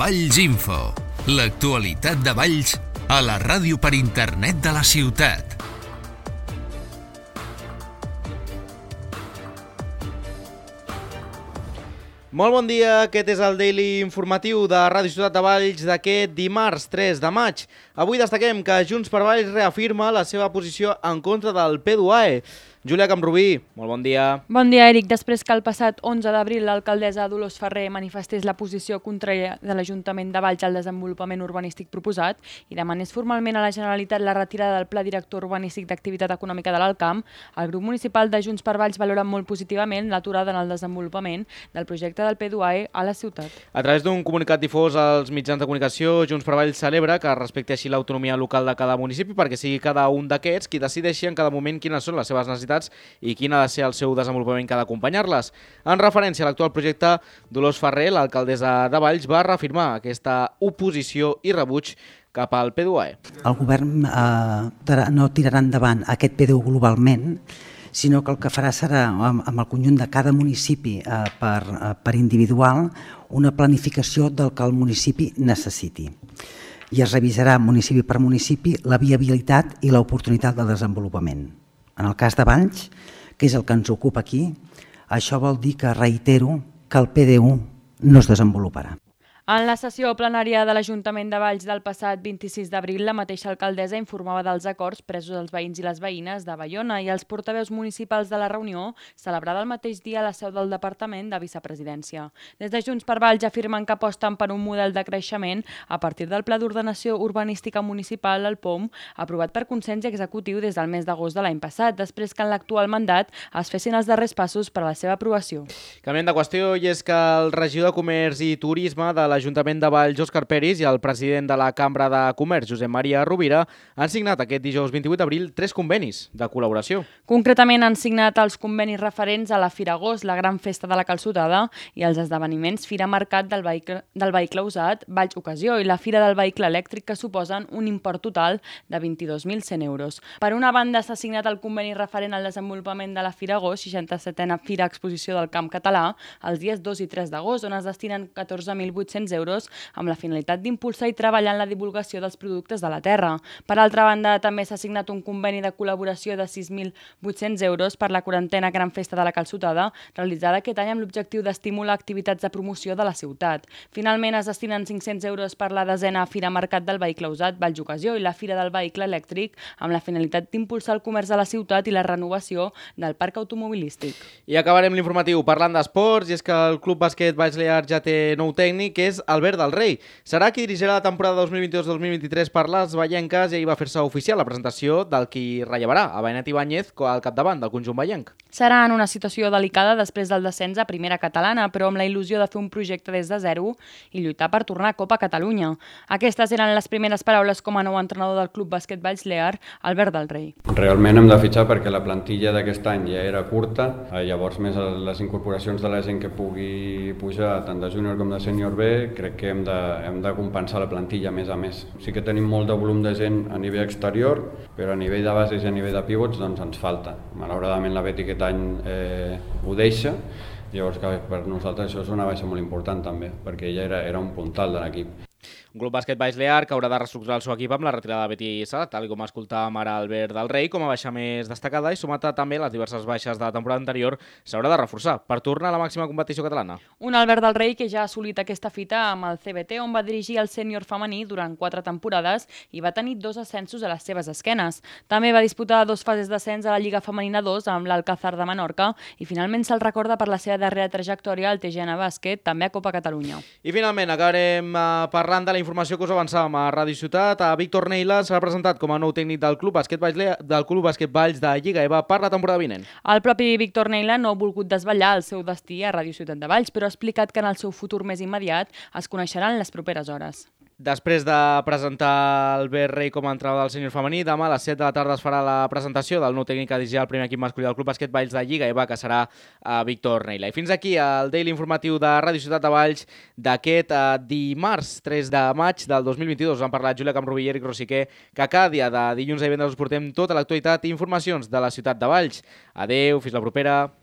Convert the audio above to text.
Valls Info, l'actualitat de Valls a la ràdio per internet de la ciutat. Molt bon dia, aquest és el Daily Informatiu de Ràdio Ciutat de Valls d'aquest dimarts 3 de maig. Avui destaquem que Junts per Valls reafirma la seva posició en contra del P2AE. Júlia Camprubí, molt bon dia. Bon dia, Eric. Després que el passat 11 d'abril l'alcaldessa Dolors Ferrer manifestés la posició contrària de l'Ajuntament de Valls al desenvolupament urbanístic proposat i demanés formalment a la Generalitat la retirada del Pla Director Urbanístic d'Activitat Econòmica de l'Alcamp, el grup municipal de Junts per Valls valora molt positivament l'aturada en el desenvolupament del projecte del P2AE a la ciutat. A través d'un comunicat difós als mitjans de comunicació, Junts per Valls celebra que respecti així l'autonomia local de cada municipi perquè sigui cada un d'aquests qui decideixi en cada moment quines són les seves necessitats i quin ha de ser el seu desenvolupament que ha d'acompanyar-les. En referència a l'actual projecte, Dolors Ferrer, l'alcaldessa de Valls, va reafirmar aquesta oposició i rebuig cap al P2AE. El govern no tirarà endavant aquest P2 globalment, sinó que el que farà serà, amb el conjunt de cada municipi per individual, una planificació del que el municipi necessiti. I es revisarà municipi per municipi la viabilitat i l'oportunitat de desenvolupament. En el cas de Valls, que és el que ens ocupa aquí, això vol dir que reitero que el PD1 no es desenvoluparà. En la sessió plenària de l'Ajuntament de Valls del passat 26 d'abril, la mateixa alcaldessa informava dels acords presos als veïns i les veïnes de Baiona i els portaveus municipals de la reunió, celebrada el mateix dia a la seu del Departament de Vicepresidència. Des de Junts per Valls afirmen que aposten per un model de creixement a partir del Pla d'Ordenació Urbanística Municipal, el POM, aprovat per consens executiu des del mes d'agost de l'any passat, després que en l'actual mandat es fessin els darrers passos per a la seva aprovació. Canviem de qüestió i és que el regidor de Comerç i Turisme de l'Ajuntament de Valls, Òscar Peris, i el president de la Cambra de Comerç, Josep Maria Rovira, han signat aquest dijous 28 d'abril 3 convenis de col·laboració. Concretament han signat els convenis referents a la Fira Agost, la Gran Festa de la Calçotada, i els esdeveniments Fira Mercat del vehicle usat, Valls Ocasió, i la Fira del Vehicle Elèctric, que suposen un import total de 22.100 euros. Per una banda, s'ha signat el conveni referent al desenvolupament de la Fira Agost, 67a Fira Exposició del Camp Català, els dies 2 i 3 d'agost, on es destinen 14.800 euros amb la finalitat d'impulsar i treballar en la divulgació dels productes de la terra. Per altra banda, també s'ha signat un conveni de col·laboració de 6.800 euros per la 40a Gran Festa de la Calçotada, realitzada aquest any amb l'objectiu d'estimular activitats de promoció de la ciutat. Finalment, es destinen 500 euros per la 10a Fira Mercat del Vehicle Usat, Valls Ocasió, i la Fira del Vehicle Elèctric, amb la finalitat d'impulsar el comerç de la ciutat i la renovació del parc automobilístic. I acabarem l'informatiu parlant d'esports, i és que el Club Bàsquet Valls Lear ja té nou tècnic, que és Albert del Rei. Serà qui dirigirà la temporada 2022-2023 per les vallenques, i ahir va fer-se oficial la presentació del qui rellevarà a Benet Ibáñez al capdavant del conjunt vallenc. Serà en una situació delicada després del descens a primera catalana, però amb la il·lusió de fer un projecte des de zero i lluitar per tornar a Copa Catalunya. Aquestes eren les primeres paraules com a nou entrenador del Club Bàsquet Valls Lear, Albert del Rei. Realment hem de fitxar perquè la plantilla d'aquest any ja era curta, llavors més les incorporacions de la gent que pugui pujar tant de júnior com de sènior B, crec que hem de compensar la plantilla més a més. Sí que tenim molt de volum de gent a nivell exterior, però a nivell de bases i a nivell de pivots doncs ens falta. Malauradament la Beti aquest any ho deixa, llavors per nosaltres això és una baixa molt important també, perquè ella era un puntal de l'equip. Un Club Bàsquet Valls Lear que haurà de reestructurar el seu equip amb la retirada de Betty Salat, tal com escoltàvem ara Albert del Rei, com a baixa més destacada, i sumat a també les diverses baixes de la temporada anterior, s'haurà de reforçar per tornar a la màxima competició catalana. Un Albert del Rei que ja ha assolit aquesta fita amb el CBT, on va dirigir el sènior femení durant 4 temporades i va tenir 2 ascensos a les seves esquenes. També va disputar 2 fases d'ascens a la Lliga Femenina 2 amb l'Alcázar de Menorca i finalment se'l recorda per la seva darrera trajectòria al TGN Bàsquet, també a Copa Catalunya. I finalment acabarem parlant de la informació que us avançàvem a Ràdio Ciutat. A Víctor Neila serà presentat com a nou tècnic del Club Bàsquet Valls de Lliga EVA per la temporada vinent. El propi Víctor Neila no ha volgut desvetllar el seu destí a Ràdio Ciutat de Valls, però ha explicat que en el seu futur més immediat es coneixeran les properes hores. Després de presentar Albert Rei com a entrenador del sènior femení, demà a les 7 de la tarda es farà la presentació del nou tècnic que dirigirà el primer equip masculí del Club Bàsquet Valls de Lliga EVA, que serà Víctor Neila. I fins aquí el Daily Informatiu de Ràdio Ciutat de Valls d'aquest dimarts 3 de maig del 2022. Us han parlat Júlia Camprubí i Eric Rosiquer, que cada dia de dilluns a divendres us portem tota l'actualitat i informacions de la ciutat de Valls. Adeu, fins la propera.